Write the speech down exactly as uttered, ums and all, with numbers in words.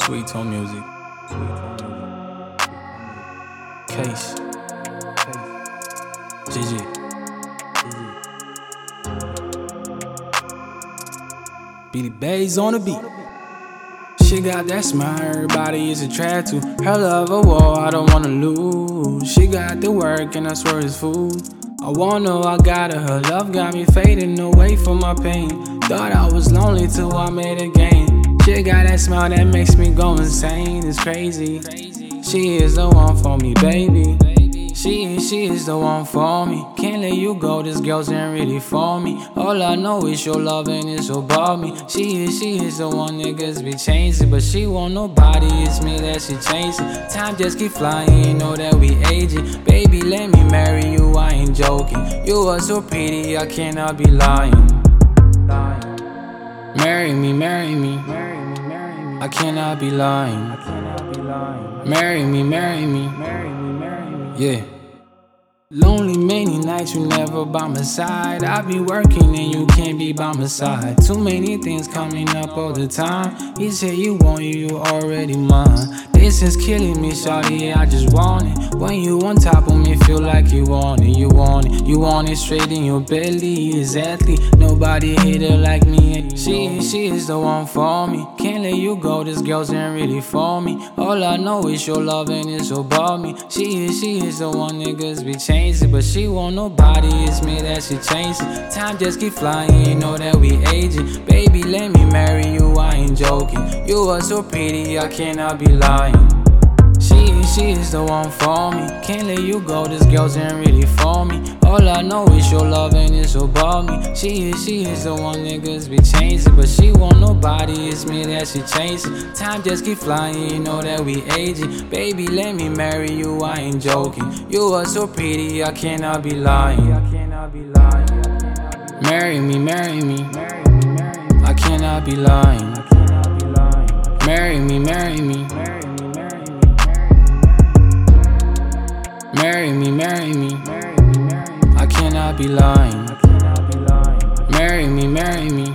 Sweet Tone Music. Case. G G. Beady Bays on the beat. She got that smile, everybody is attracted to. Her love a war, I don't wanna lose. She got the work and I swear it's food. I wanna, I got her, her love got me fading away from my pain. Thought I was lonely till I made a game. She got that smile that makes me go insane, it's crazy. She is the one for me, baby. She, she is the one for me. Can't let you go, this girl's ain't really for me. All I know is your love and it's about me. She is, she is the one niggas be chasing, but she want nobody, it's me that she chasing. Time just keep flying, you know that we aging. Baby, let me marry you, I ain't joking. You are so pretty, I cannot be lying. Marry me, marry me, I cannot be lying. Marry me, marry me, yeah. Lonely many nights, you never by my side. I be working and you can't be by my side. Too many things coming up all the time. You say you want you, you already mine. This is killing me, shawty, I just want it. When you on top of me, feel like you want it, you want it. You want it straight in your belly, exactly. Nobody hit her like me. She, she is the one for me. Can't let you go, this girl's ain't really for me. All I know is your love and it's about me. She is, she is the one niggas be chasing, but she want nobody, it's me that she chasing. Time just keep flying, you know that we aging. Baby, let me marry you, I ain't joking. You are so pretty, I cannot be lying. She, she is the one for me. Can't let you go, this girl's ain't really for me. All I know is your love and it's about me. She is, she is the one niggas be chasing, but she want nobody, it's me that she chasing. Time just keep flying, you know that we aging. Baby, let me marry you, I ain't joking. You are so pretty, I cannot be lying. Marry me, marry me, I cannot be lying. Marry me, marry me, marry me, marry me, I cannot be lying. Marry me, marry me,